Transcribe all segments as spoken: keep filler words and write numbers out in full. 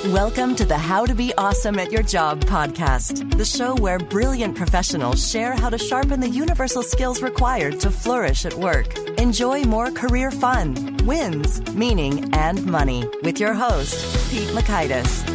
Welcome to the How to Be Awesome at Your Job podcast, the show where brilliant professionals share how to sharpen the universal skills required to flourish at work. Enjoy more career fun, wins, meaning, and money with your host, Pete Mockaitis.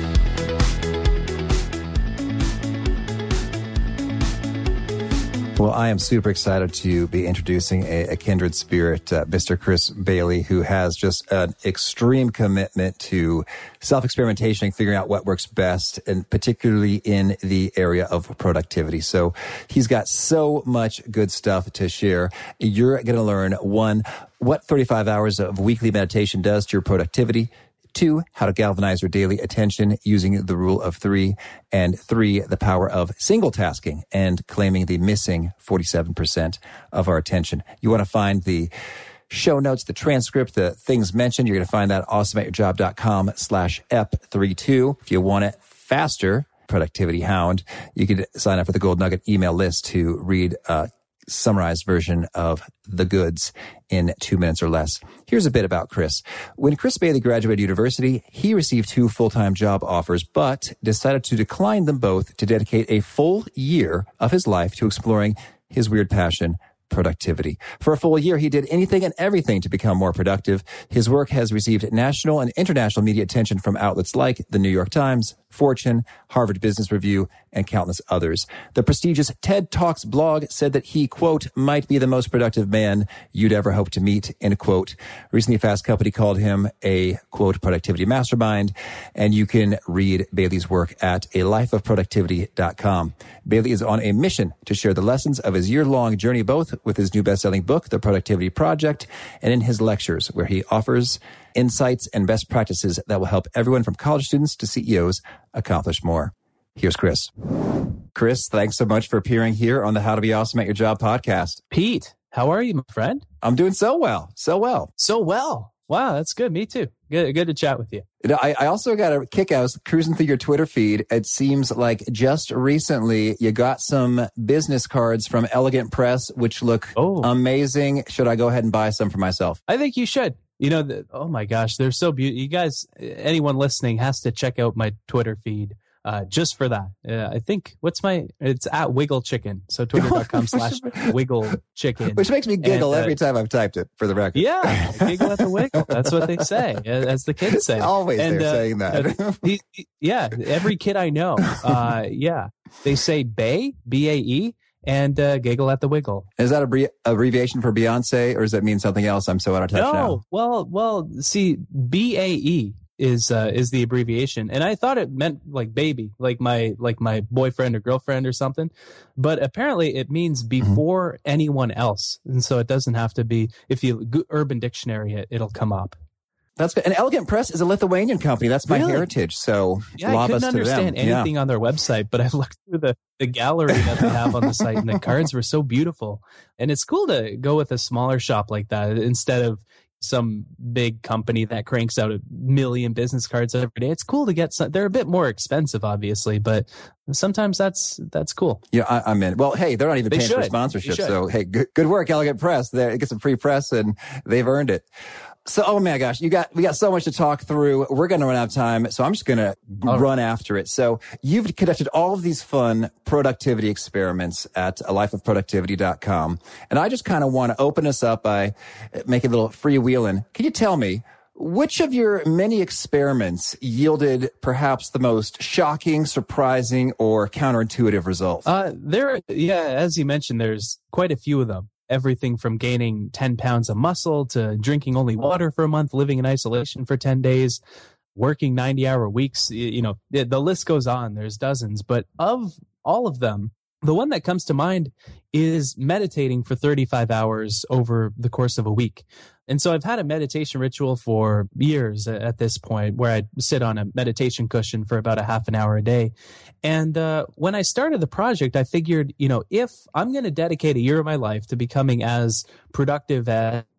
Well, I am super excited to be introducing a, a kindred spirit, uh, Mister Chris Bailey, who has just an extreme commitment to self-experimentation and figuring out what works best, and particularly in the area of productivity. So he's got so much good stuff to share. You're going to learn, one, what thirty-five hours of weekly meditation does to your productivity. Two, how to galvanize your daily attention using the rule of three. And three, the power of single tasking and claiming the missing forty-seven percent of our attention. You want to find the show notes, the transcript, the things mentioned. You're going to find that at awesomeatyourjob.com slash ep32. If you want it faster, Productivity Hound, you can sign up for the Gold Nugget email list to read a summarized version of the goods in two minutes or less. Here's a bit about Chris. When Chris Bailey graduated university, he received two full-time job offers, but decided to decline them both to dedicate a full year of his life to exploring his weird passion, productivity. For a full year, he did anything and everything to become more productive. His work has received national and international media attention from outlets like the New York Times, Fortune, Harvard Business Review, and countless others. The prestigious TED Talks blog said that he, quote, might be the most productive man you'd ever hope to meet, end quote. Recently, Fast Company called him a, quote, productivity mastermind, and you can read Bailey's work at a life of productivity dot com. Bailey is on a mission to share the lessons of his year-long journey, both with his new best-selling book, The Productivity Project, and in his lectures, where he offers insights and best practices that will help everyone from college students to C E Os accomplish more. Here's Chris. Chris, thanks so much for appearing here on the How to Be Awesome at Your Job podcast. Pete, how are you, my friend? I'm doing so well. So well. So well. Wow, that's good. Me too. Good good to chat with you. You know, I, I also got a kick out. I was cruising through your Twitter feed. It seems like just recently you got some business cards from Elegant Press, which look oh. amazing. Should I go ahead and buy some for myself? I think you should. You know, the, oh my gosh, they're so beautiful. You guys, anyone listening has to check out my Twitter feed uh, just for that. Uh, I think, what's my, it's at Wiggle Chicken. So twitter.com slash Wiggle Chicken. Which makes me giggle and, uh, every time I've typed it, for the record. Yeah, giggle at the wiggle. That's what they say, as the kids say. Always and, they're uh, saying that. uh, he, he, yeah, every kid I know, uh, yeah, they say Bae, B A E. And uh, giggle at the wiggle. Is that a bre- abbreviation for Beyonce, or does that mean something else? I'm so out of touch no, now. No, well, well, see, B A E is uh, is the abbreviation, and I thought it meant like baby, like my like my boyfriend or girlfriend or something. But apparently, it means before mm-hmm. anyone else, and so it doesn't have to be. If you go Urban Dictionary it, it'll come up. That's good. And Elegant Press is a Lithuanian company. That's my really? heritage. So yeah, I couldn't understand anything yeah. on their website, but I looked through the, the gallery that they have on the site, and the cards were so beautiful. And it's cool to go with a smaller shop like that instead of some big company that cranks out a million business cards every day. It's cool to get some. They're a bit more expensive, obviously, but sometimes that's that's cool. Yeah, I, I'm in. Well, hey, they're not even they paying should. for sponsorship. So, hey, good, good work, Elegant Press. They get some free press, and they've earned it. So, oh my gosh, you got we got so much to talk through. We're going to run out of time, so I'm just going to run after it. So, you've conducted all of these fun productivity experiments at a life of productivity dot com, and I just kind of want to open us up by making a little freewheeling. Can you tell me which of your many experiments yielded perhaps the most shocking, surprising, or counterintuitive results? Uh, there, yeah, as you mentioned, there's quite a few of them. Everything from gaining ten pounds of muscle to drinking only water for a month, living in isolation for ten days, working ninety hour weeks. You know, the list goes on. There's dozens. But of all of them, the one that comes to mind is meditating for thirty-five hours over the course of a week. And so I've had a meditation ritual for years at this point, where I sit on a meditation cushion for about a half an hour a day. And uh, when I started the project, I figured, you know, if I'm going to dedicate a year of my life to becoming as productive as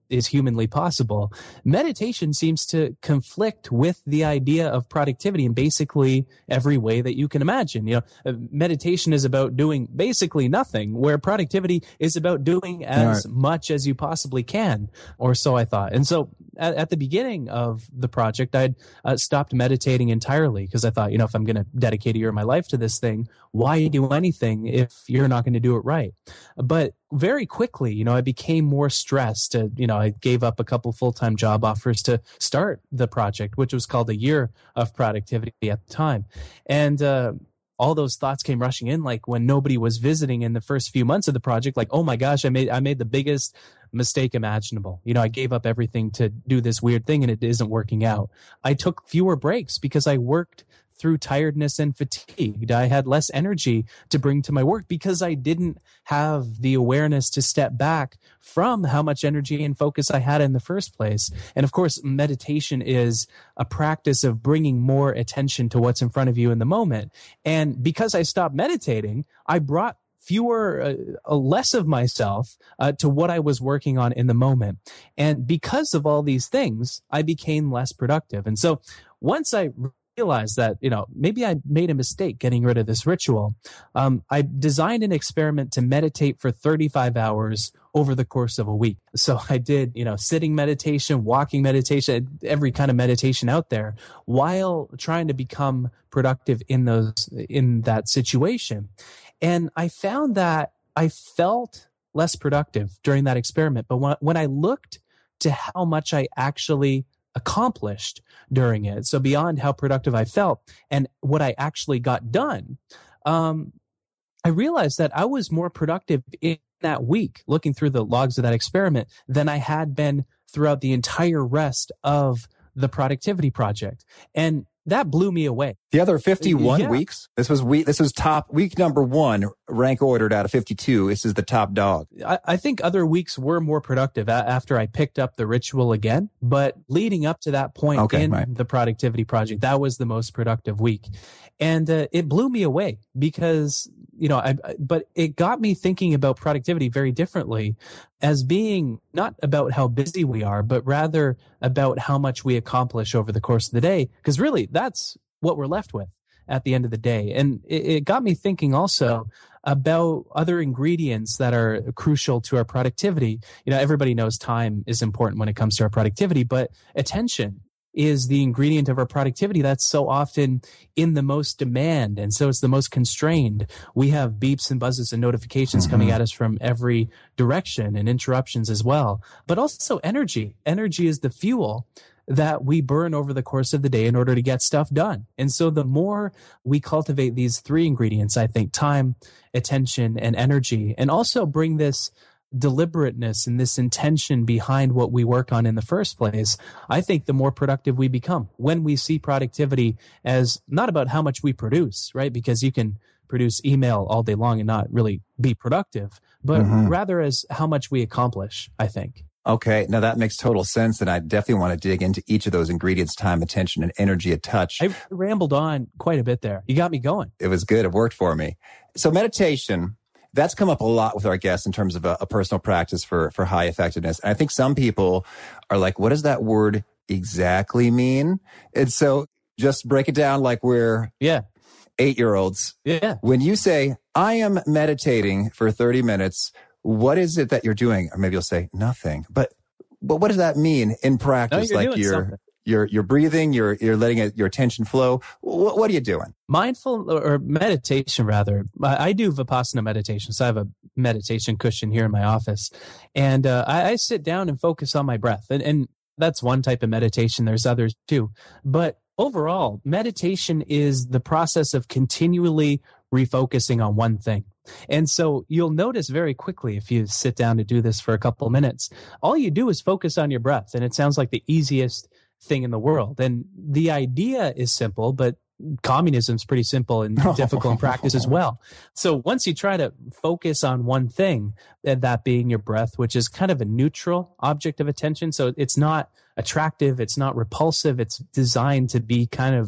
is humanly possible. Meditation seems to conflict with the idea of productivity in basically every way that you can imagine. You know, meditation is about doing basically nothing, where productivity is about doing as right. much as you possibly can, or so I thought. And so at, at the beginning of the project, I'd uh, stopped meditating entirely because I thought, you know, if I'm going to dedicate a year of my life to this thing, why do anything if you're not going to do it right? But very quickly, you know, I became more stressed. Uh, you know, I gave up a couple full-time job offers to start the project, which was called A Year of Productivity at the time. And uh, all those thoughts came rushing in, like when nobody was visiting in the first few months of the project, like, oh my gosh, I made I made the biggest mistake imaginable. You know, I gave up everything to do this weird thing and it isn't working out. I took fewer breaks because I worked through tiredness and fatigue. I had less energy to bring to my work because I didn't have the awareness to step back from how much energy and focus I had in the first place. And of course, meditation is a practice of bringing more attention to what's in front of you in the moment. And because I stopped meditating, I brought fewer, uh, less of myself uh, to what I was working on in the moment. And because of all these things, I became less productive. And so once I realized that, you know, maybe I made a mistake getting rid of this ritual, um, I designed an experiment to meditate for thirty-five hours over the course of a week. So I did, you know, sitting meditation, walking meditation, every kind of meditation out there, while trying to become productive in those, in that situation. And I found that I felt less productive during that experiment. But when, when I looked to how much I actually accomplished during it, so beyond how productive I felt and what I actually got done, um, I realized that I was more productive in that week, looking through the logs of that experiment, than I had been throughout the entire rest of the productivity project. And that blew me away. The other fifty-one yeah. weeks, this was week, this was top week number one, rank ordered out of fifty-two. This is the top dog. I, I think other weeks were more productive a- after I picked up the ritual again. But leading up to that point okay, in right. the productivity project, that was the most productive week. And uh, it blew me away because, you know, I, but it got me thinking about productivity very differently, as being not about how busy we are, but rather about how much we accomplish over the course of the day. Because really, that's what we're left with at the end of the day. And it, it got me thinking also about other ingredients that are crucial to our productivity. You know, everybody knows time is important when it comes to our productivity, but attention is the ingredient of our productivity that's so often in the most demand. And so it's the most constrained. We have beeps and buzzes and notifications mm-hmm. coming at us from every direction, and interruptions as well. But also energy. Energy is the fuel that we burn over the course of the day in order to get stuff done. And so the more we cultivate these three ingredients, I think time, attention, and energy, and also bring this deliberateness and this intention behind what we work on in the first place, I think the more productive we become when we see productivity as not about how much we produce, right? Because you can produce email all day long and not really be productive, but mm-hmm. rather as how much we accomplish, I think. Okay. Now that makes total sense. And I definitely want to dig into each of those ingredients, time, attention, and energy a touch. I rambled on quite a bit there. You got me going. It was good. It worked for me. So meditation, that's come up a lot with our guests in terms of a, a personal practice for, for high effectiveness. And I think some people are like, what does that word exactly mean? And so just break it down like we're yeah. eight-year-olds. Yeah. When you say, I am meditating for thirty minutes, what is it that you're doing? Or maybe you'll say nothing. But but what does that mean in practice? No, you're like doing you're something. you're you're breathing, you're you're letting it, your attention flow. What, what are you doing? Mindful or meditation, rather. I, I do Vipassana meditation. So I have a meditation cushion here in my office, and uh, I, I sit down and focus on my breath. And, and that's one type of meditation. There's others too. But overall, meditation is the process of continually refocusing on one thing. And so you'll notice very quickly, if you sit down to do this for a couple of minutes, all you do is focus on your breath. And it sounds like the easiest thing in the world. And the idea is simple, but communism is pretty simple and difficult in practice as well. So once you try to focus on one thing, that being your breath, which is kind of a neutral object of attention. So it's not attractive. It's not repulsive. It's designed to be kind of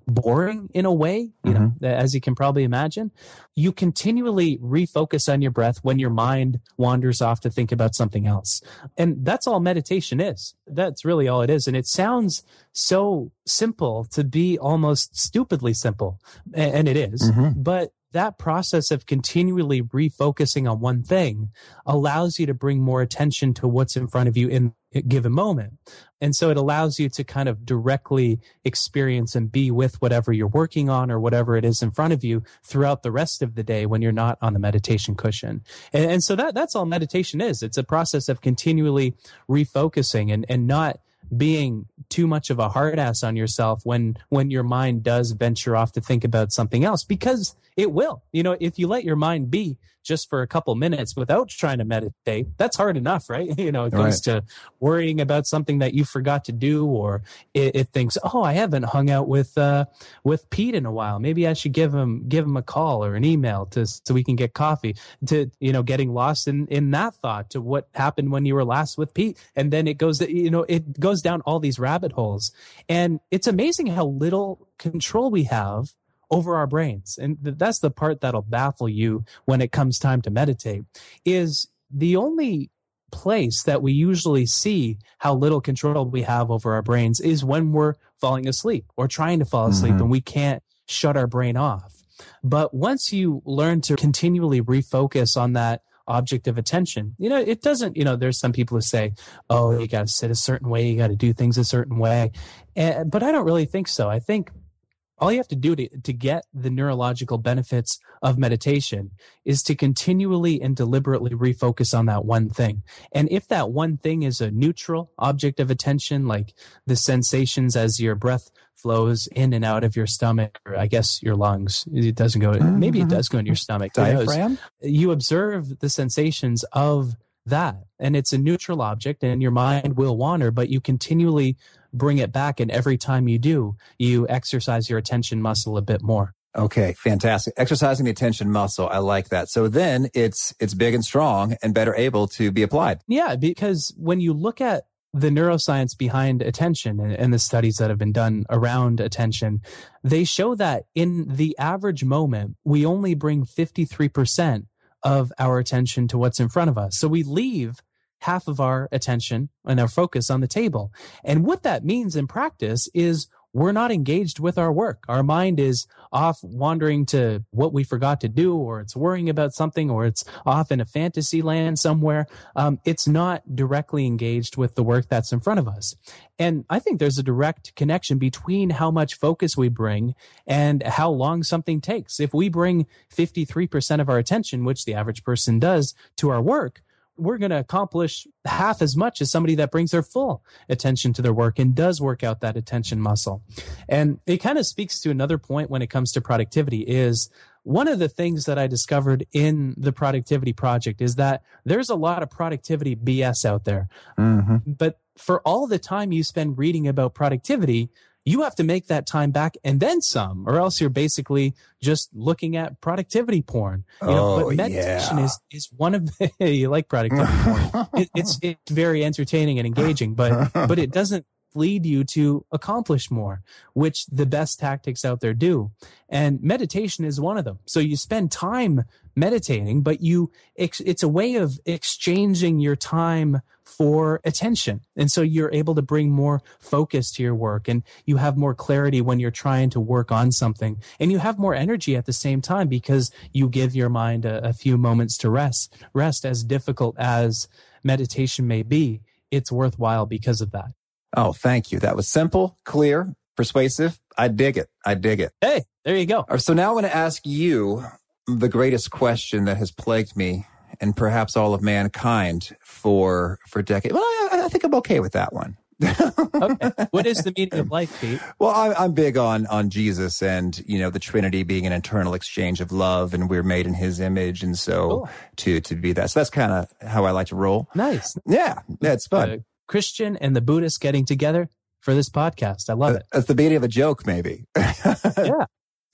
boring in a way, you Mm-hmm. know, as you can probably imagine. You continually refocus on your breath when your mind wanders off to think about something else. And that's all meditation is. That's really all it is. And it sounds so simple to be almost stupidly simple. And it is. Mm-hmm. But that process of continually refocusing on one thing allows you to bring more attention to what's in front of you in a given moment. And so it allows you to kind of directly experience and be with whatever you're working on or whatever it is in front of you throughout the rest of the day when you're not on the meditation cushion. And, and so that that's all meditation is. It's a process of continually refocusing and, and not being too much of a hard ass on yourself when when your mind does venture off to think about something else, because it will. You know, if you let your mind be just for a couple minutes without trying to meditate, that's hard enough, right? You know, it goes Right. to worrying about something that you forgot to do, or it, it thinks, oh, I haven't hung out with uh with Pete in a while. Maybe I should give him give him a call or an email to so we can get coffee. To, you know, getting lost in in that thought to what happened when you were last with Pete, and then it goes, you know, it goes down all these rabbit holes, and it's amazing how little control we have over our brains. And that's the part that'll baffle you when it comes time to meditate, is the only place that we usually see how little control we have over our brains is when we're falling asleep or trying to fall asleep, Mm-hmm. and we can't shut our brain off. But once you learn to continually refocus on that object of attention, you know, it doesn't, you know, there's some people who say, oh, you got to sit a certain way, you got to do things a certain way. And, but I don't really think so. I think all you have to do to, to get the neurological benefits of meditation is to continually and deliberately refocus on that one thing. And if that one thing is a neutral object of attention, like the sensations as your breath flows in and out of your stomach, or I guess your lungs, it doesn't go, Mm-hmm. maybe it does go in your stomach. Who knows? Diaphragm? You observe the sensations of that, and it's a neutral object, and your mind will wander, but you continually bring it back. And every time you do, you exercise your attention muscle a bit more. Okay, fantastic. Exercising the attention muscle. I like that. So then it's it's big and strong and better able to be applied. Yeah, because when you look at the neuroscience behind attention and, and the studies that have been done around attention, they show that in the average moment, we only bring fifty-three percent of our attention to what's in front of us. So we leave half of our attention and our focus on the table. And what that means in practice is we're not engaged with our work. Our mind is off wandering to what we forgot to do, or it's worrying about something, or it's off in a fantasy land somewhere. Um, it's not directly engaged with the work that's in front of us. And I think there's a direct connection between how much focus we bring and how long something takes. If we bring fifty-three percent of our attention, which the average person does, to our work, we're going to accomplish half as much as somebody that brings their full attention to their work and does work out that attention muscle. And it kind of speaks to another point when it comes to productivity. Is one of the things that I discovered in the Productivity Project is that there's a lot of productivity B S out there. Mm-hmm. But for all the time you spend reading about productivity, you have to make that time back and then some, or else you're basically just looking at productivity porn. You know, Oh, but meditation yeah. is, is one of the, you like productivity porn. It, it's, it's very entertaining and engaging, but, but it doesn't lead you to accomplish more, which the best tactics out there do. And meditation is one of them. So you spend time meditating, but you, it's a way of exchanging your time for attention. And so you're able to bring more focus to your work, and you have more clarity when you're trying to work on something, and you have more energy at the same time because you give your mind a, a few moments to rest. Rest, as difficult as meditation may be, it's worthwhile because of that. Oh, thank you. That was simple, clear, persuasive. I dig it. I dig it. Hey, there you go. All right, so now I want to ask you the greatest question that has plagued me and perhaps all of mankind for for decades. Well, I, I think I'm okay with that one. Okay. What is the meaning of life, Pete? Well, I'm, I'm big on on Jesus and, you know, the Trinity being an internal exchange of love, and we're made in His image, and so Cool. to to be that. So that's kind of how I like to roll. Nice. Yeah, yeah, it's fun. The Christian and the Buddhist getting together for this podcast. I love it. That's the beauty of a joke, maybe. Yeah.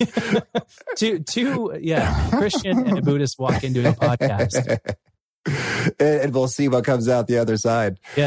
two, two, yeah, Christian and a Buddhist walk into a podcast. and, and we'll see what comes out the other side. Yeah.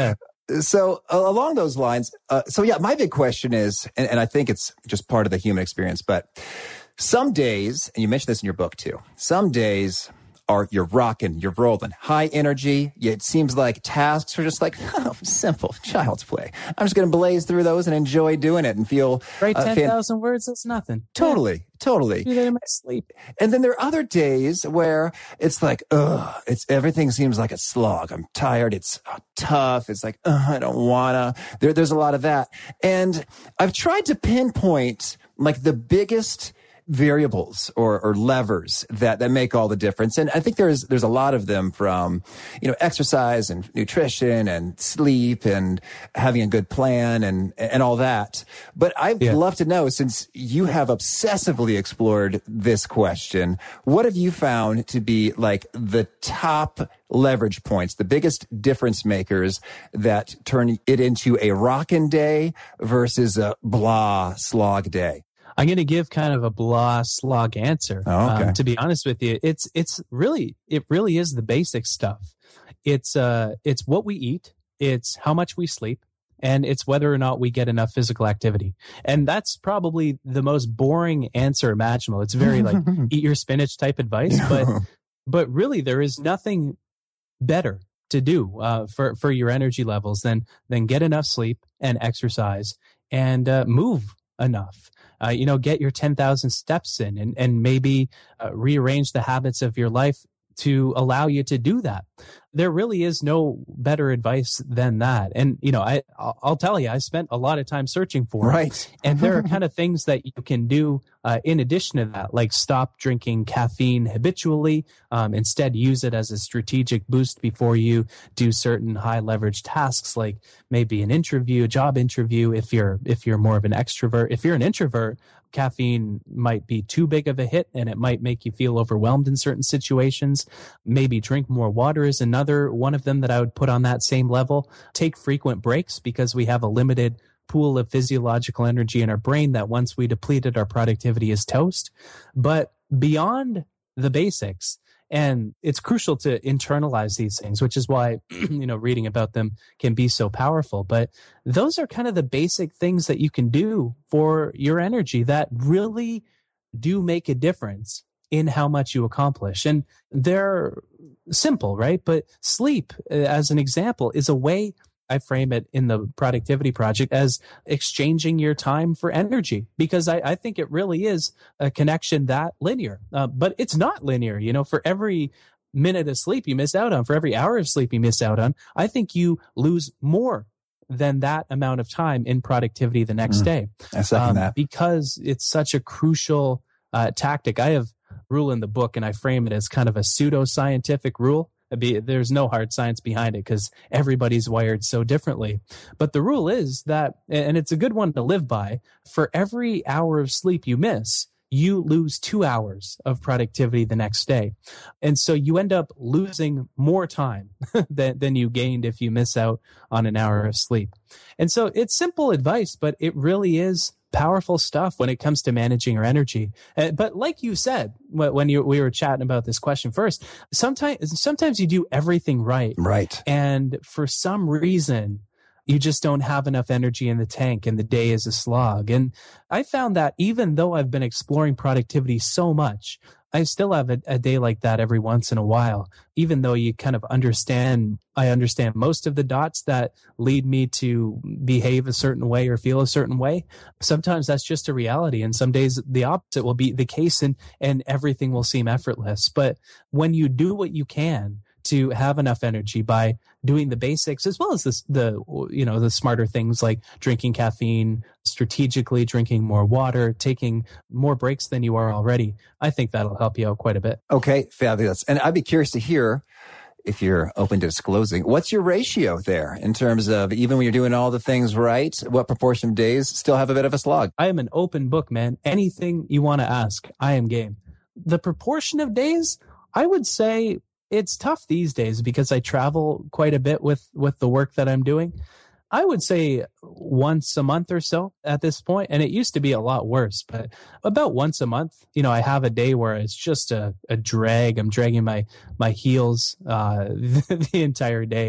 So uh, along those lines, uh, so yeah, my big question is, and, and I think it's just part of the human experience, but some days, and you mentioned this in your book too, some days are you're rocking, you're rolling, high energy. It seems like tasks are just like, oh, simple, child's play. I'm just going to blaze through those and enjoy doing it and feel... Write uh, ten thousand fan- words, that's nothing. Totally, yeah. totally. Do that in my sleep. And then there are other days where it's like, ugh, it's, everything seems like a slog. I'm tired. It's uh, tough. It's like, ugh, I don't wanna. There, there's a lot of that. And I've tried to pinpoint like the biggest variables or, or levers that, that make all the difference. And I think there's, there's a lot of them from, you know, exercise and nutrition and sleep and having a good plan and, and all that. But I'd yeah. love to know, since you have obsessively explored this question, what have you found to be like the top leverage points, the biggest difference makers that turn it into a rockin' day versus a blah slog day? I'm going to give kind of a blah slog answer. Oh, okay. Um, to be honest with you, it's it's really it really is the basic stuff. It's uh it's what we eat, it's how much we sleep, and it's whether or not we get enough physical activity. And that's probably the most boring answer imaginable. It's very like eat your spinach type advice, but but really there is nothing better to do uh, for for your energy levels than than get enough sleep and exercise and uh, move enough. Uh, you know, get your ten thousand steps in and, and maybe uh, rearrange the habits of your life to allow you to do that. There really is no better advice than that. And, you know, I, I'll tell you, I spent a lot of time searching for right. it. And there are kind of things that you can do uh, in addition to that, like stop drinking caffeine habitually. Um, instead, use it as a strategic boost before you do certain high leverage tasks, like maybe an interview, a job interview. If you're, if you're more of an extrovert, if you're an introvert, caffeine might be too big of a hit and it might make you feel overwhelmed in certain situations. Maybe drink more water is another one of them that I would put on that same level. Take frequent breaks because we have a limited pool of physiological energy in our brain that once we deplete it, our productivity is toast. But beyond the basics, and it's crucial to internalize these things, which is why, you know, reading about them can be so powerful. But those are kind of the basic things that you can do for your energy that really do make a difference in how much you accomplish. And they're simple, right? But sleep, as an example, is a way I frame it in the productivity project as exchanging your time for energy, because I, I think it really is a connection that linear, uh, but it's not linear. You know, for every minute of sleep you miss out on, for every hour of sleep you miss out on, I think you lose more than that amount of time in productivity the next mm, day. I second um, that. Because it's such a crucial uh, tactic. I have a rule in the book and I frame it as kind of a pseudo-scientific rule. Be, there's no hard science behind it because everybody's wired so differently. But the rule is that, and it's a good one to live by, for every hour of sleep you miss, you lose two hours of productivity the next day. And so you end up losing more time than, than you gained if you miss out on an hour of sleep. And so it's simple advice, but it really is powerful stuff when it comes to managing our energy. Uh, but like you said, when you, we were chatting about this question first, sometimes, sometimes you do everything right. Right. And for some reason, you just don't have enough energy in the tank and the day is a slog. And I found that even though I've been exploring productivity so much, I still have a, a day like that every once in a while, even though you kind of understand, I understand most of the dots that lead me to behave a certain way or feel a certain way. Sometimes that's just a reality. And some days the opposite will be the case and, and everything will seem effortless. But when you do what you can to have enough energy by doing the basics, as well as this, the, you know, the smarter things like drinking caffeine, strategically drinking more water, taking more breaks than you are already, I think that'll help you out quite a bit. Okay, fabulous. And I'd be curious to hear, if you're open to disclosing, what's your ratio there in terms of, even when you're doing all the things right, what proportion of days still have a bit of a slog? I am an open book, man. Anything you want to ask, I am game. The proportion of days, I would say, it's tough these days because I travel quite a bit with, with the work that I'm doing. I would say once a month or so at this point, and it used to be a lot worse, but about once a month, you know, I have a day where it's just a, a drag. I'm dragging my, my heels uh, the, the entire day.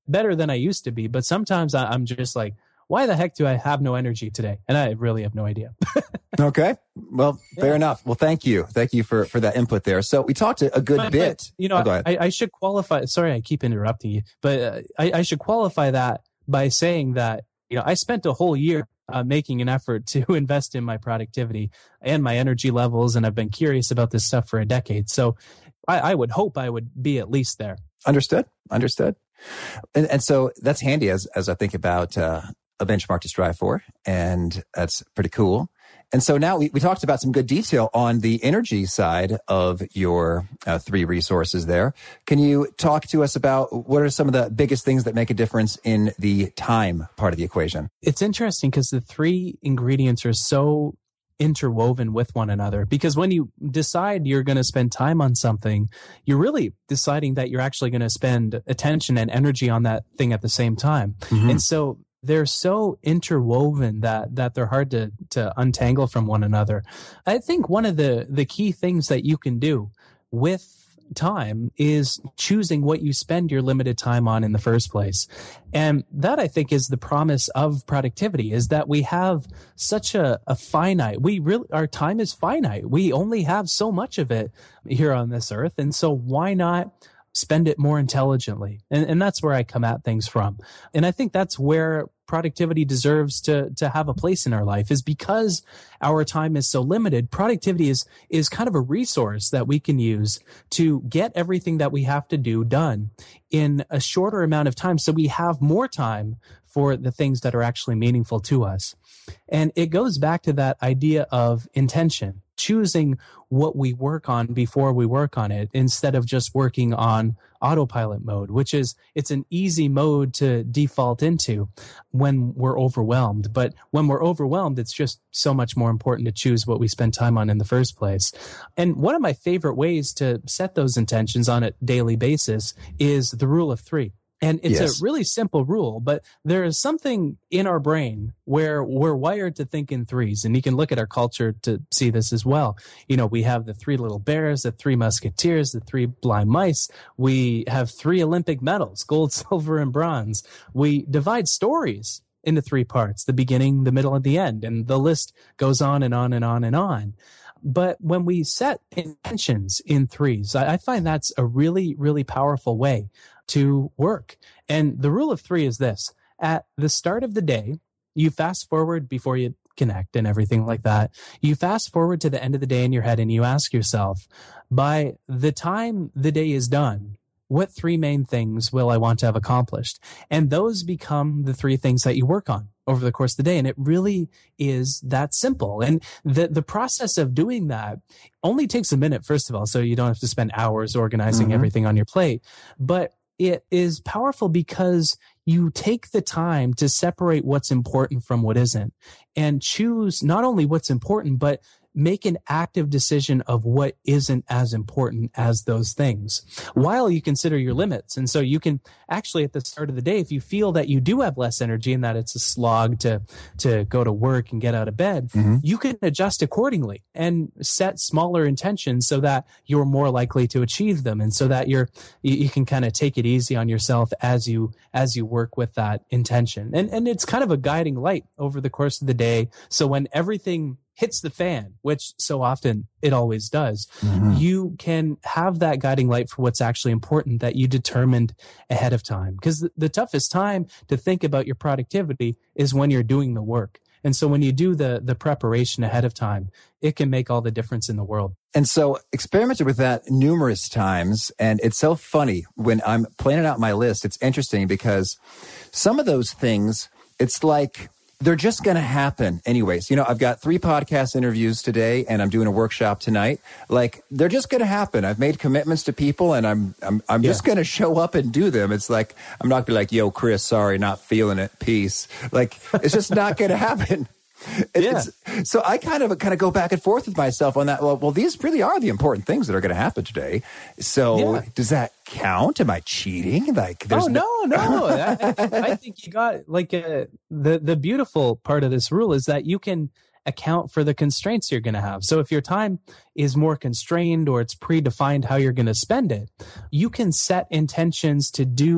better than I used to be. But sometimes I, I'm just like, why the heck do I have no energy today? And I really have no idea. Okay. Well, fair yeah. enough. Well, thank you. Thank you for, for that input there. So we talked a, a good but, bit. But, you know, oh, I, I should qualify. Sorry, I keep interrupting you, but uh, I, I should qualify that by saying that, you know, I spent a whole year uh, making an effort to invest in my productivity and my energy levels. And I've been curious about this stuff for a decade. So I, I would hope I would be at least there. Understood. Understood. And, and so that's handy as, as I think about, uh, a benchmark to strive for. And that's pretty cool. And so now we, we talked about some good detail on the energy side of your uh, three resources there. Can you talk to us about what are some of the biggest things that make a difference in the time part of the equation? It's interesting because the three ingredients are so interwoven with one another, because when you decide you're going to spend time on something, you're really deciding that you're actually going to spend attention and energy on that thing at the same time. Mm-hmm. And so they're so interwoven that that they're hard to to untangle from one another. I think one of the the key things that you can do with time is choosing what you spend your limited time on in the first place. And that, I think, is the promise of productivity, is that we have such a, a finite, we really, our time is finite. We only have so much of it here on this earth. And so why not spend it more intelligently? And, and that's where I come at things from. And I think that's where productivity deserves to, to have a place in our life, is because our time is so limited. Productivity is, is kind of a resource that we can use to get everything that we have to do done in a shorter amount of time. So we have more time for the things that are actually meaningful to us. And it goes back to that idea of intention, choosing what we work on before we work on it, instead of just working on autopilot mode, which is, it's an easy mode to default into when we're overwhelmed. But when we're overwhelmed, it's just so much more important to choose what we spend time on in the first place. And one of my favorite ways to set those intentions on a daily basis is the rule of three. And it's yes. a really simple rule, but there is something in our brain where we're wired to think in threes. And you can look at our culture to see this as well. You know, we have the three little bears, the three musketeers, the three blind mice. We have three Olympic medals, gold, silver, and bronze. We divide stories into three parts: the beginning, the middle, and the end. And the list goes on and on and on and on. But when we set intentions in threes, I find that's a really, really powerful way to work. And the rule of three is this: at the start of the day, you fast forward before you connect and everything like that. You fast forward to the end of the day in your head and you ask yourself, by the time the day is done, what three main things will I want to have accomplished? And those become the three things that you work on over the course of the day. And it really is that simple. And the, the process of doing that only takes a minute, first of all, so you don't have to spend hours organizing mm-hmm. everything on your plate. But it is powerful because you take the time to separate what's important from what isn't, and choose not only what's important, but make an active decision of what isn't as important as those things, while you consider your limits. And so you can actually, at the start of the day, if you feel that you do have less energy and that it's a slog to, to go to work and get out of bed, mm-hmm. you can adjust accordingly and set smaller intentions so that you're more likely to achieve them. And so that you're, you, you can kind of take it easy on yourself as you, as you work with that intention. And, and it's kind of a guiding light over the course of the day. So when everything hits the fan, which so often it always does, mm-hmm. you can have that guiding light for what's actually important that you determined ahead of time. Because the, the toughest time to think about your productivity is when you're doing the work. And so when you do the the preparation ahead of time, it can make all the difference in the world. And so experimented with that numerous times. And it's so funny when I'm planning out my list. It's interesting because some of those things, it's like, they're just going to happen anyways. You know, I've got three podcast interviews today and I'm doing a workshop tonight. Like, they're just going to happen. I've made commitments to people and I'm, I'm, I'm yeah. just going to show up and do them. It's like, I'm not going to be like, yo, Chris, sorry, not feeling it. Peace. Like, it's just not going to happen. It, yeah. It's, so I kind of kind of go back and forth with myself on that. Well, well, these really are the important things that are going to happen today. So yeah. does that count? Am I cheating? Like, there's oh no, no. I, I think you got like a, the the beautiful part of this rule is that you can account for the constraints you're going to have. So if your time is more constrained or it's predefined how you're going to spend it, you can set intentions to do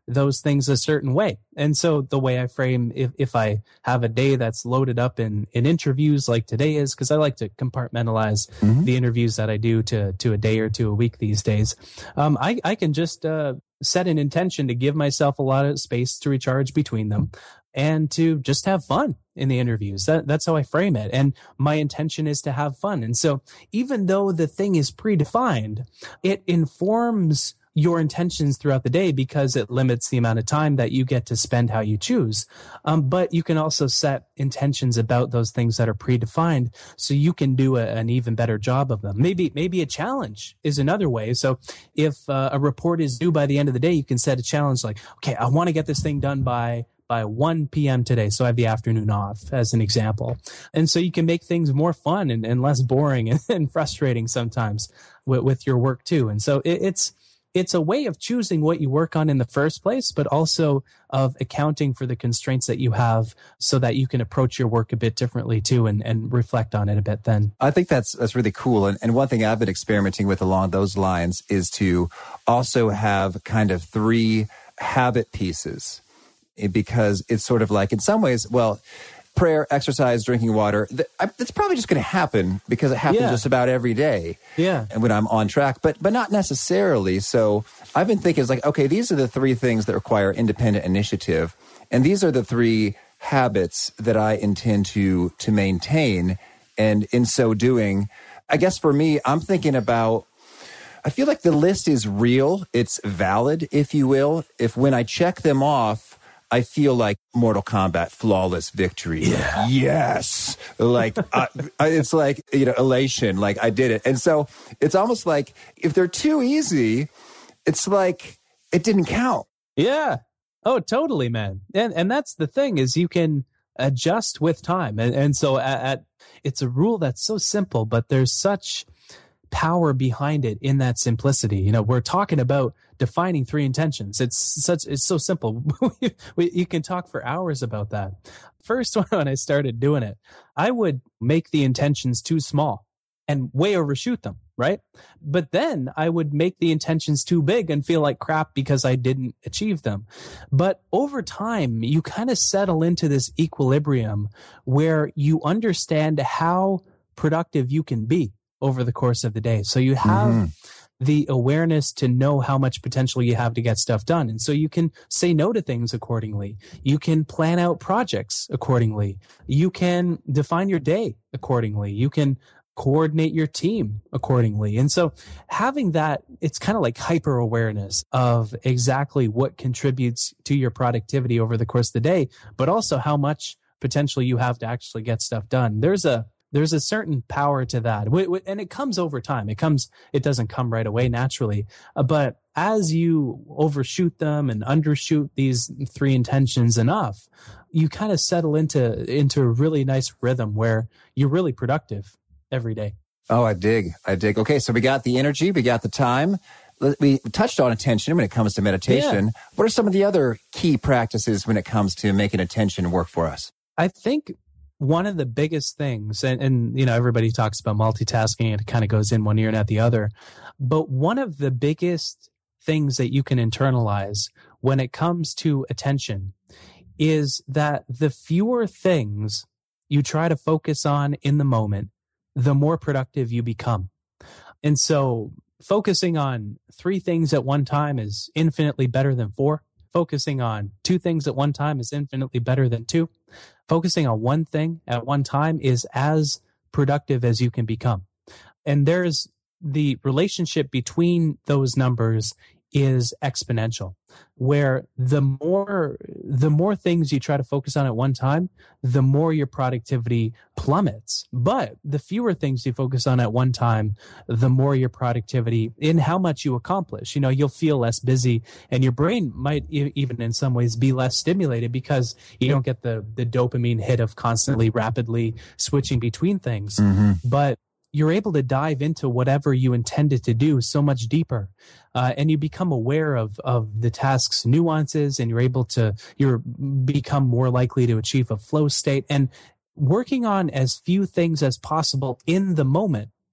those things a certain way. And so the way I frame, if, if I have a day that's loaded up in, in interviews like today is, because I like to compartmentalize mm-hmm. the interviews that I do to, to a day or two a week these days, um, I, I can just uh, set an intention to give myself a lot of space to recharge between them and to just have fun in the interviews. That, that's how I frame it. And my intention is to have fun. And so even though the thing is predefined, it informs your intentions throughout the day because it limits the amount of time that you get to spend how you choose. Um, but you can also set intentions about those things that are predefined so you can do a, an even better job of them. Maybe, maybe a challenge is another way. So if uh, a report is due by the end of the day, you can set a challenge like, okay, I want to get this thing done by by one p.m. today, so I have the afternoon off, as an example. And so you can make things more fun and, and less boring and, and frustrating sometimes with, with your work too. And so it, it's it's a way of choosing what you work on in the first place, but also of accounting for the constraints that you have so that you can approach your work a bit differently too and, and reflect on it a bit then. I think that's that's really cool. And, and one thing I've been experimenting with along those lines is to also have kind of three habit pieces. Because it's sort of like, in some ways, well, prayer, exercise, drinking water, th- I, it's probably just going to happen because it happens yeah. just about every day. Yeah. And when I'm on track, but but not necessarily. So I've been thinking, it's like, okay, these are the three things that require independent initiative. And these are the three habits that I intend to to maintain. And in so doing, I guess for me, I'm thinking about, I feel like the list is real. It's valid, if you will. If when I check them off, I feel like Mortal Kombat, flawless victory. Yeah. Yes. Like, uh, it's like, you know, elation, like I did it. And so it's almost like if they're too easy, it's like it didn't count. Yeah. Oh, totally, man. And and that's the thing is you can adjust with time. And, and so at, at it's a rule that's so simple, but there's such power behind it in that simplicity. You know, we're talking about defining three intentions. It's such, it's so simple. we, you can talk for hours about that. First, when I started doing it, I would make the intentions too small and way overshoot them, right? But then I would make the intentions too big and feel like crap because I didn't achieve them. But over time, you kind of settle into this equilibrium where you understand how productive you can be over the course of the day. So you have mm-hmm. the awareness to know how much potential you have to get stuff done. And so you can say no to things accordingly. You can plan out projects accordingly. You can define your day accordingly. You can coordinate your team accordingly. And so having that, it's kind of like hyper awareness of exactly what contributes to your productivity over the course of the day, but also how much potential you have to actually get stuff done. There's a There's a certain power to that. And it comes over time. It comes, it doesn't come right away naturally. But as you overshoot them and undershoot these three intentions enough, you kind of settle into, into a really nice rhythm where you're really productive every day. Oh, I dig. I dig. Okay. So we got the energy, we got the time. We touched on attention when it comes to meditation. Yeah. What are some of the other key practices when it comes to making attention work for us? I think one of the biggest things, and, and you know, everybody talks about multitasking and it kind of goes in one ear and out the other, but one of the biggest things that you can internalize when it comes to attention is that the fewer things you try to focus on in the moment, the more productive you become. And so focusing on three things at one time is infinitely better than four. Focusing on two things at one time is infinitely better than two. Focusing on one thing at one time is as productive as you can become. And there's the relationship between those numbers is exponential, where the more the more things you try to focus on at one time, the more your productivity plummets. But the fewer things you focus on at one time, the more your productivity in how much you accomplish. You know, you'll feel less busy and your brain might e- even in some ways be less stimulated because you don't get the, the dopamine hit of constantly rapidly switching between things. Mm-hmm. But you're able to dive into whatever you intended to do so much deeper. Uh, and you become aware of, of the task's nuances, and you're able to, you're become more likely to achieve a flow state. And working on as few things as possible in the moment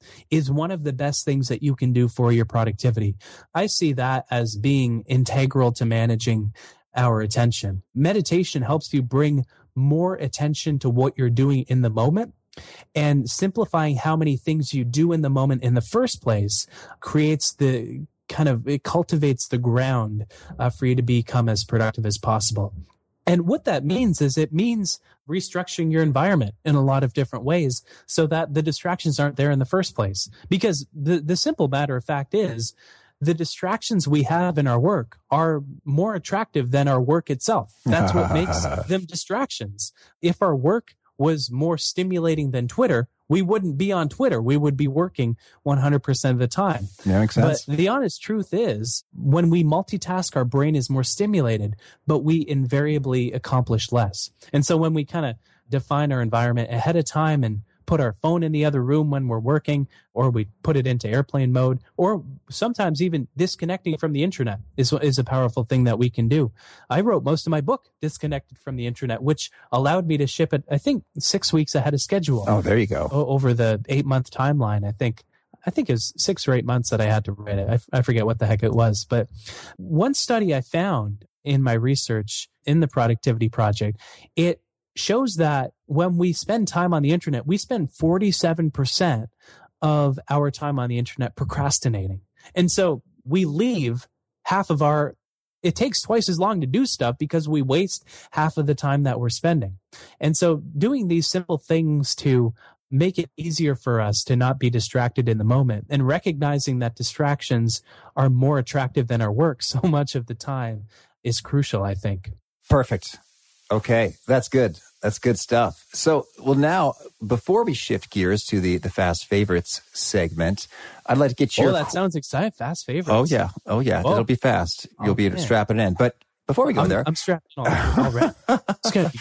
is one of the best things that you can do for your productivity. I see that as being integral to managing our attention. Meditation helps you bring more attention to what you're doing in the moment, and simplifying how many things you do in the moment in the first place creates the kind of, it cultivates the ground uh, for you to become as productive as possible. And what that means is it means restructuring your environment in a lot of different ways so that the distractions aren't there in the first place. Because the, the simple matter of fact is the distractions we have in our work are more attractive than our work itself. That's what makes them distractions. If our work was more stimulating than Twitter, we wouldn't be on Twitter. We would be working one hundred percent of the time. Yeah, makes sense. But the honest truth is, when we multitask, our brain is more stimulated, but we invariably accomplish less. And so when we kind of define our environment ahead of time and put our phone in the other room when we're working, or we put it into airplane mode, or sometimes even disconnecting from the internet is, is a powerful thing that we can do. I wrote most of my book disconnected from the internet, which allowed me to ship it, I think, six weeks ahead of schedule. Oh, there you go. Over the eight month timeline, I think. I think it was six or eight months that I had to write it. I, I forget what the heck it was. But one study I found in my research in the Productivity Project, it shows that when we spend time on the internet, we spend forty-seven percent of our time on the internet procrastinating. And so we leave half of our, it takes twice as long to do stuff because we waste half of the time that we're spending. And so doing these simple things to make it easier for us to not be distracted in the moment, and recognizing that distractions are more attractive than our work so much of the time, is crucial, I think. Perfect. Okay, that's good. That's good stuff. So, well, now, before we shift gears to the, the Fast Favorites segment, I'd like to get your... Oh, that sounds exciting. Fast Favorites. Oh, yeah. Oh, yeah. Whoa. It'll be fast. You'll oh, be man. strapping in. But before we go I'm, there... I'm strapping already. It's going to be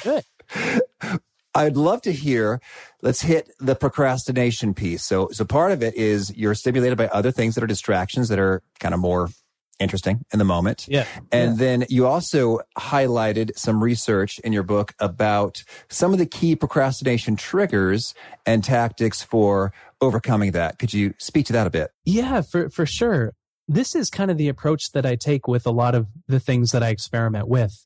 good. I'd love to hear, let's hit the procrastination piece. So, so part of it is you're stimulated by other things that are distractions that are kind of more interesting in the moment. Yeah. And yeah. then you also highlighted some research in your book about some of the key procrastination triggers and tactics for overcoming that. Could you speak to that a bit? Yeah, for, for sure. This is kind of the approach that I take with a lot of the things that I experiment with.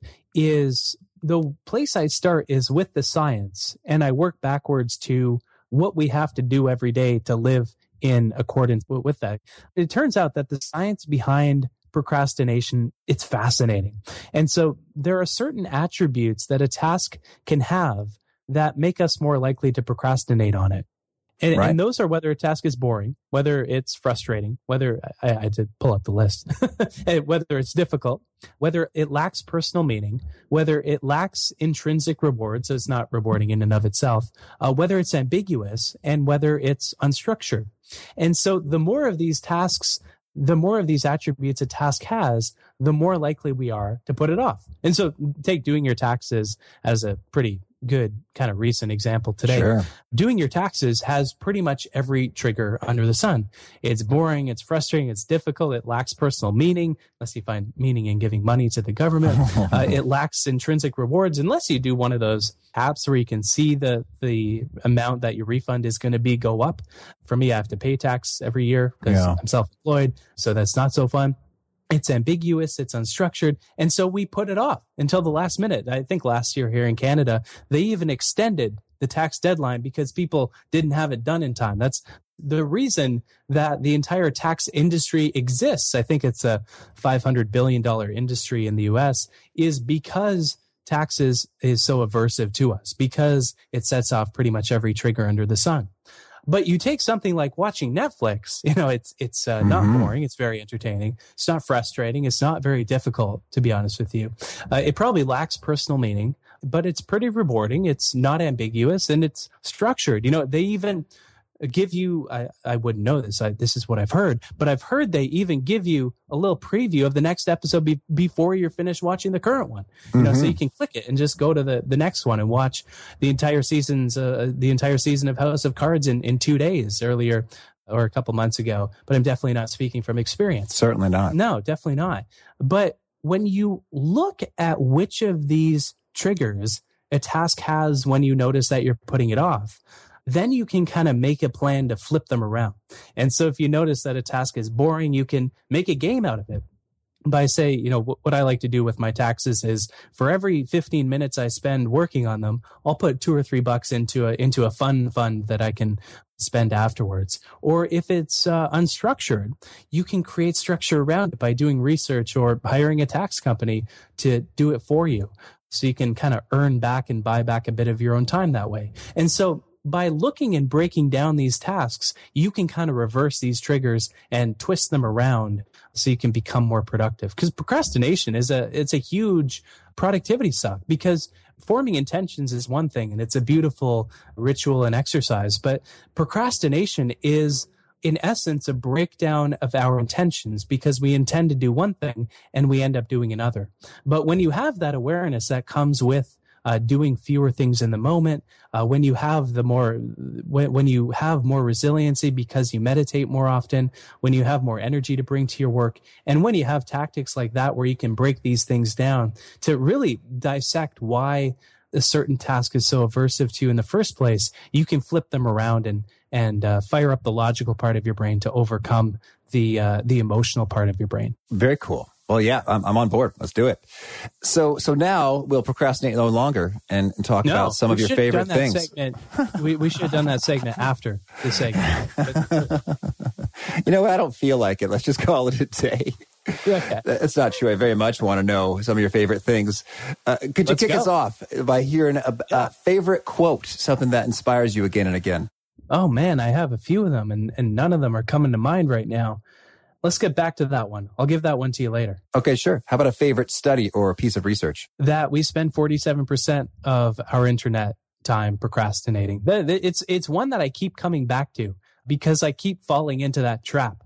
Is the place I start is with the science, and I work backwards to what we have to do every day to live in accordance with that. It turns out that the science behind procrastination, it's fascinating. And so there are certain attributes that a task can have that make us more likely to procrastinate on it. And, right. and those are whether a task is boring, whether it's frustrating, whether I, I had to pull up the list, whether it's difficult, whether it lacks personal meaning, whether it lacks intrinsic reward, so it's not rewarding in and of itself, uh, whether it's ambiguous, and whether it's unstructured. And so the more of these tasks, the more of these attributes a task has, the more likely we are to put it off. And so take doing your taxes as a pretty good kind of recent example today. Sure. Doing your taxes has pretty much every trigger under the sun. It's boring, it's frustrating, it's difficult, it lacks personal meaning, unless you find meaning in giving money to the government. uh, it lacks intrinsic rewards, unless you do one of those apps where you can see the the amount that your refund is going to be go up. For me, I have to pay tax every year because Yeah. I'm self-employed, so that's not so fun. It's ambiguous, it's unstructured, and so we put it off until the last minute. I think last year here in Canada, they even extended the tax deadline because people didn't have it done in time. That's the reason that the entire tax industry exists. I think it's a five hundred billion dollars industry in the U S, is because taxes is so aversive to us, because it sets off pretty much every trigger under the sun. But you take something like watching Netflix, you know, it's it's uh, not Mm-hmm. boring. It's very entertaining. It's not frustrating. It's not very difficult, to be honest with you. Uh, it probably lacks personal meaning, but it's pretty rewarding. It's not ambiguous, and it's structured. You know, they even give you, I, I wouldn't know this. I, this is what I've heard, but I've heard they even give you a little preview of the next episode be, before you're finished watching the current one. You know, Mm-hmm. so you can click it and just go to the, the next one and watch the entire season's, uh, the entire season of House of Cards in, in two days earlier or a couple months ago. But I'm definitely not speaking from experience. Certainly not. No, definitely not. But when you look at which of these triggers a task has when you notice that you're putting it off, then you can kind of make a plan to flip them around. And so if you notice that a task is boring, you can make a game out of it. By say, you know, what I like to do with my taxes is for every fifteen minutes I spend working on them, I'll put two or three bucks into a, into a fun fund that I can spend afterwards. Or if it's uh, unstructured, you can create structure around it by doing research or hiring a tax company to do it for you. So you can kind of earn back and buy back a bit of your own time that way. And so by looking and breaking down these tasks, you can kind of reverse these triggers and twist them around so you can become more productive. Because procrastination is a, it's a huge productivity suck, because forming intentions is one thing and it's a beautiful ritual and exercise, but procrastination is in essence a breakdown of our intentions, because we intend to do one thing and we end up doing another. But when you have that awareness that comes with Uh, doing fewer things in the moment, uh, when you have the more, when, when you have more resiliency because you meditate more often, when you have more energy to bring to your work, and when you have tactics like that where you can break these things down to really dissect why a certain task is so aversive to you in the first place, you can flip them around and and uh, fire up the logical part of your brain to overcome the uh, the emotional part of your brain. Very cool. Well, yeah, I'm, I'm on board. Let's do it. So, so now we'll procrastinate no longer and, and talk no, about some of your favorite things. Segment, we, we should have done that segment after the segment. You know what? I don't feel like it. Let's just call it a day. Okay. That's not true. I very much want to know some of your favorite things. Uh, could you Let's kick go. us off by hearing a, a favorite quote, something that inspires you again and again? Oh, man, I have a few of them, and, and none of them are coming to mind right now. Let's get back to that one. I'll give that one to you later. Okay, sure. How about a favorite study or a piece of research? That we spend forty-seven percent of our internet time procrastinating. It's it's one that I keep coming back to because I keep falling into that trap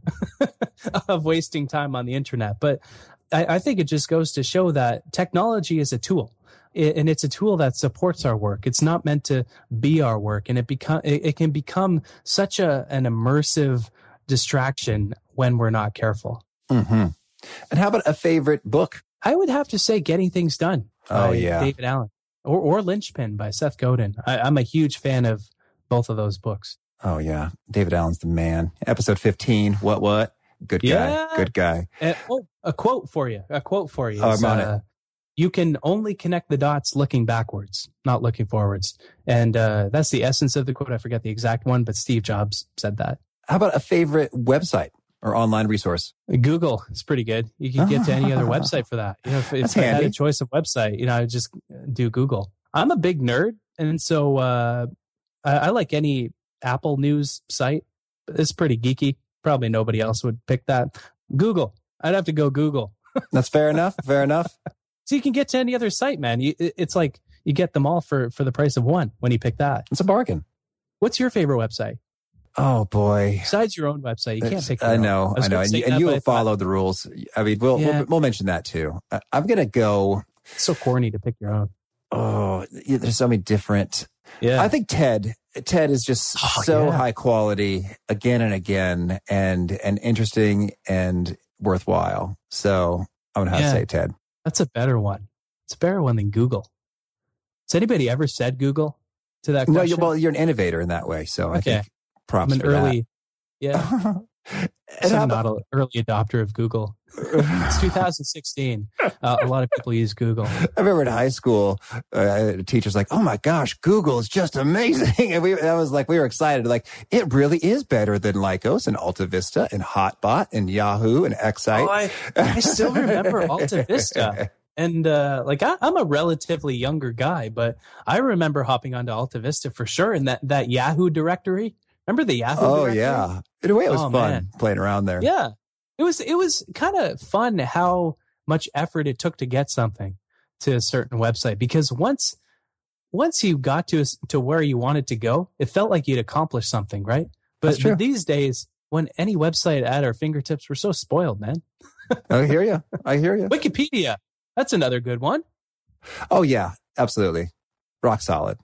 of wasting time on the internet. But I, I think it just goes to show that technology is a tool. And it's a tool that supports our work. It's not meant to be our work. And it become it, it can become such a an immersive distraction when we're not careful. Mm-hmm. And how about a favorite book? I would have to say Getting Things Done by oh, yeah. David Allen, or, or Lynchpin by Seth Godin. I, I'm a huge fan of both of those books. Oh, yeah. David Allen's the man. Episode fifteen, what, what? Good guy. Yeah. Good guy. And, oh, a quote for you. A quote for you. Oh, is, I'm on uh, it. You can only connect the dots looking backwards, not looking forwards. And uh, that's the essence of the quote. I forget the exact one, but Steve Jobs said that. How about a favorite website or online resource? Google is pretty good. You can get to any other website for that. You know, if, if I had a choice of website, you know, I would just do Google. I'm a big nerd, and so uh, I, I like any Apple news site. It's pretty geeky. Probably nobody else would pick that. Google. I'd have to go Google. That's fair enough. Fair enough. So you can get to any other site, man. You, it's like you get them all for, for the price of one when you pick that. It's a bargain. What's your favorite website? Oh, boy. Besides your own website, you can't pick your I own. know, I, I know. And, you, and you will follow the rules. I mean, we'll, yeah. we'll, we'll mention that too. I, I'm going to go. It's so corny to pick your own. Oh, there's so many different. Yeah. I think TED, TED is just oh, so yeah. high quality again and again and, and interesting and worthwhile. So I'm going to have yeah. to say TED. That's a better one. It's a better one than Google. Has anybody ever said Google to that question? No, you're, well, you're an innovator in that way. So okay. I think props I'm an for early, that. Yeah. And I'm not an early adopter of Google. It's two thousand sixteen. Uh, a lot of people use Google. I remember in high school, uh, a teacher's like, "Oh my gosh, Google is just amazing!" And we, I was like, we were excited. Like, it really is better than Lycos and Alta Vista and Hotbot and Yahoo and Excite. Oh, I, I still remember Alta Vista. And uh, like I, I'm a relatively younger guy, but I remember hopping onto Alta Vista for sure. And that that Yahoo directory. Remember the Yahoo Oh, directory? yeah. In a way, it was oh, fun man. playing around there. Yeah. It was it was kind of fun how much effort it took to get something to a certain website, because once once you got to to where you wanted to go, it felt like you'd accomplished something, right? But, but these days, when any website at our fingertips, we're so spoiled, man. I hear you. I hear you. Wikipedia. That's another good one. Oh, yeah, absolutely. Rock solid.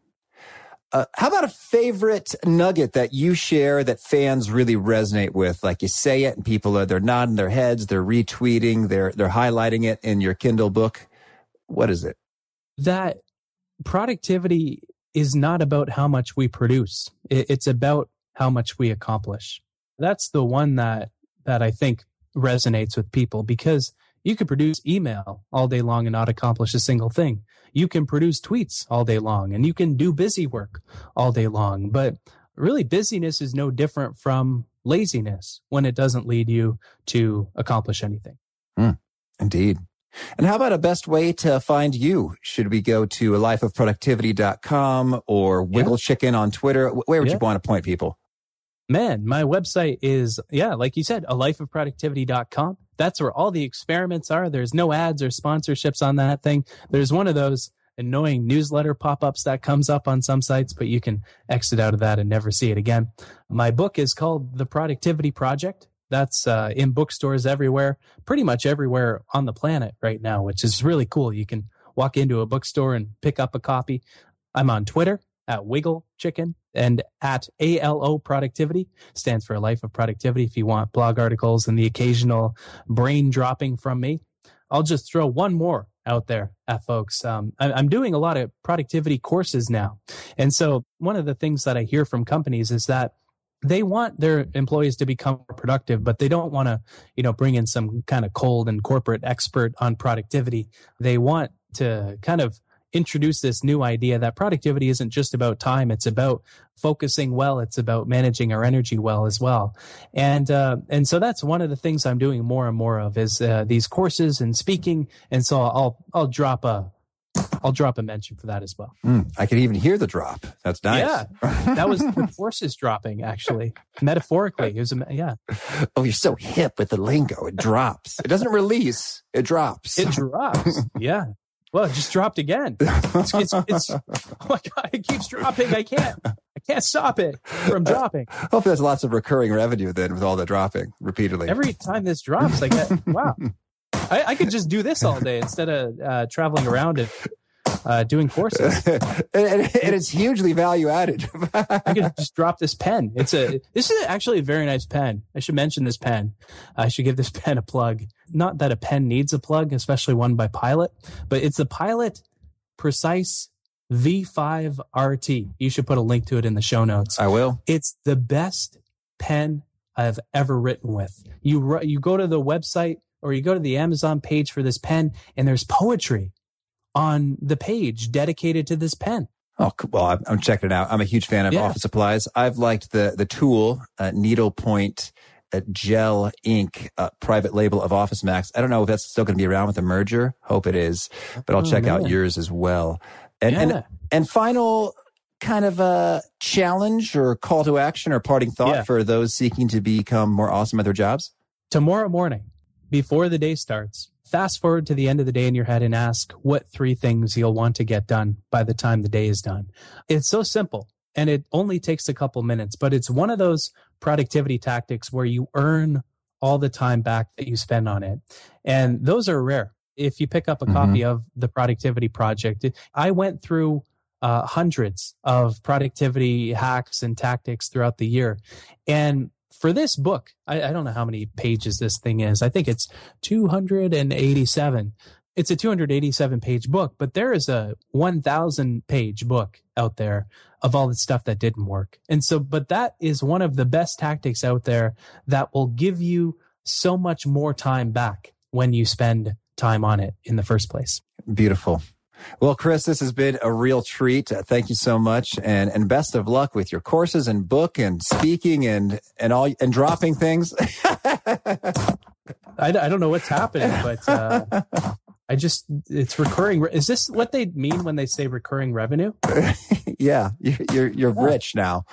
Uh, how about a favorite nugget that you share that fans really resonate with? Like you say it and people are, they're nodding their heads, they're retweeting, they're, they're highlighting it in your Kindle book. What is it? That productivity is not about how much we produce. It's about how much we accomplish. That's the one that, that I think resonates with people, because you can produce email all day long and not accomplish a single thing. You can produce tweets all day long and you can do busy work all day long. But really, busyness is no different from laziness when it doesn't lead you to accomplish anything. Mm, indeed. And how about a best way to find you? Should we go to a life of productivity dot com or Wiggle yeah. Chicken on Twitter? Where would yeah. you want to point people? Man, my website is, yeah, like you said, a life of productivity dot com. That's where all the experiments are. There's no ads or sponsorships on that thing. There's one of those annoying newsletter pop-ups that comes up on some sites, but you can exit out of that and never see it again. My book is called The Productivity Project. That's uh, in bookstores everywhere, pretty much everywhere on the planet right now, which is really cool. You can walk into a bookstore and pick up a copy. I'm on Twitter at Wiggle Chicken and at A L O Productivity, stands for A Life of Productivity. If you want blog articles and the occasional brain dropping from me, I'll just throw one more out there at folks. Um, I, I'm doing a lot of productivity courses now. And so one of the things that I hear from companies is that they want their employees to become more productive, but they don't want to, you know, bring in some kind of cold and corporate expert on productivity. They want to kind of introduce this new idea that productivity isn't just about time. It's about focusing well. It's about managing our energy well as well. And, uh, and so that's one of the things I'm doing more and more of is, uh, these courses and speaking. And so I'll, I'll drop a, I'll drop a mention for that as well. Mm, I can even hear the drop. That's nice. Yeah. That was the forces dropping, actually. Metaphorically. It was, a, yeah. Oh, you're so hip with the lingo. It drops. It doesn't release. It drops. It drops. Yeah. Well, it just dropped again. It's, it's, it's, oh my God, it keeps dropping. I can't, I can't stop it from dropping. Hopefully there's lots of recurring revenue then with all the dropping repeatedly. Every time this drops, I get, wow, I, I could just do this all day instead of uh, traveling around and uh, doing courses. and, and, and it's hugely value added. I could just drop this pen. It's a, this is actually a very nice pen. I should mention this pen. I should give this pen a plug. Not that a pen needs a plug, especially one by Pilot, but it's the Pilot Precise V five R T. You should put a link to it in the show notes. I will. It's the best pen I've ever written with. You you go to the website or you go to the Amazon page for this pen, and there's poetry on the page dedicated to this pen. Oh, well, I'm, I'm checking it out. I'm a huge fan of yeah. office supplies. I've liked the the tool, uh, Needlepoint uh, Gel Ink, uh, private label of Office Max. I don't know if that's still going to be around with the merger. Hope it is, but I'll oh, check man. out yours as well. And, yeah. and and final kind of a challenge or call to action or parting thought yeah. for those seeking to become more awesome at their jobs? Tomorrow morning, before the day starts, fast forward to the end of the day in your head and ask what three things you'll want to get done by the time the day is done. It's so simple and it only takes a couple minutes, but it's one of those productivity tactics where you earn all the time back that you spend on it. And those are rare. If you pick up a mm-hmm. copy of The Productivity Project, I went through uh, hundreds of productivity hacks and tactics throughout the year. And for this book, I, I don't know how many pages this thing is. I think it's two hundred eighty-seven. It's a two hundred eighty-seven page book, but there is a one thousand page book out there of all the stuff that didn't work. And so, but that is one of the best tactics out there that will give you so much more time back when you spend time on it in the first place. Beautiful. Well, Chris, this has been a real treat. Uh, thank you so much, and and best of luck with your courses and book and speaking and and all and dropping things. I, I don't know what's happening, but uh, I just it's recurring. Is this what they mean when they say recurring revenue? Yeah, you're you're, you're yeah. rich now.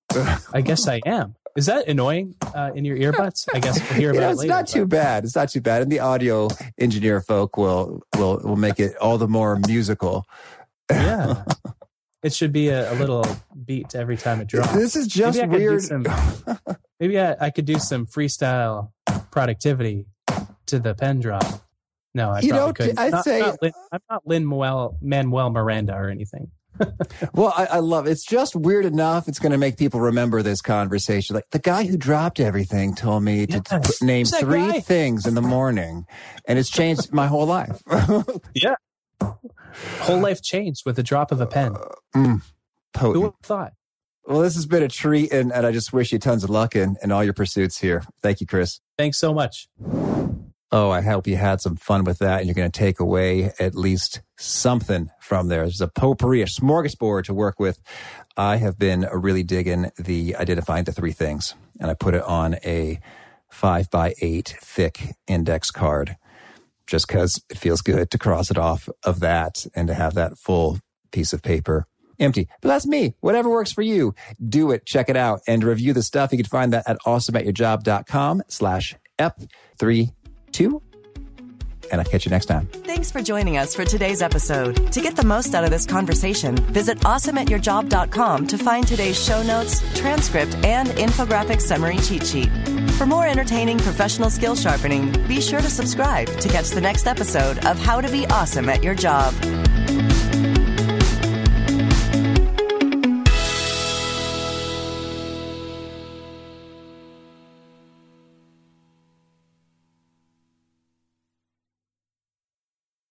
I guess I am. Is that annoying uh, in your earbuds? I guess we'll hear about yeah, it it's later. It's not too bad. It's not too bad. And the audio engineer folk will will will make it all the more musical. Yeah. It should be a, a little beat every time it drops. This is just maybe weird. Some, maybe I, I could do some freestyle productivity to the pen drop. No, I you probably know, couldn't. I'd not, say not Lin, I'm not Lin-Manuel Manuel Miranda or anything. Well, I, I love it. It's just weird enough. It's going to make people remember this conversation. Like the guy who dropped everything told me to yes. t- name three guy? things in the morning, and it's changed my whole life. Yeah, whole life changed with the drop of a pen. Uh, mm, potent. Who would have thought? Well, this has been a treat, and, and I just wish you tons of luck in, in all your pursuits here. Thank you, Chris. Thanks so much. Oh, I hope you had some fun with that, and you're going to take away at least something from there. There's a potpourri, a smorgasbord to work with. I have been really digging the identifying the three things, and I put it on a five by eight thick index card just because it feels good to cross it off of that and to have that full piece of paper empty. But that's me. Whatever works for you, do it. Check it out and review the stuff. You can find that at awesomeatyourjob.com slash ep32. And I'll catch you next time. Thanks for joining us for today's episode. To get the most out of this conversation, visit awesome at your job dot com to find today's show notes, transcript, and infographic summary cheat sheet. For more entertaining professional skill sharpening, be sure to subscribe to catch the next episode of How to Be Awesome at Your Job.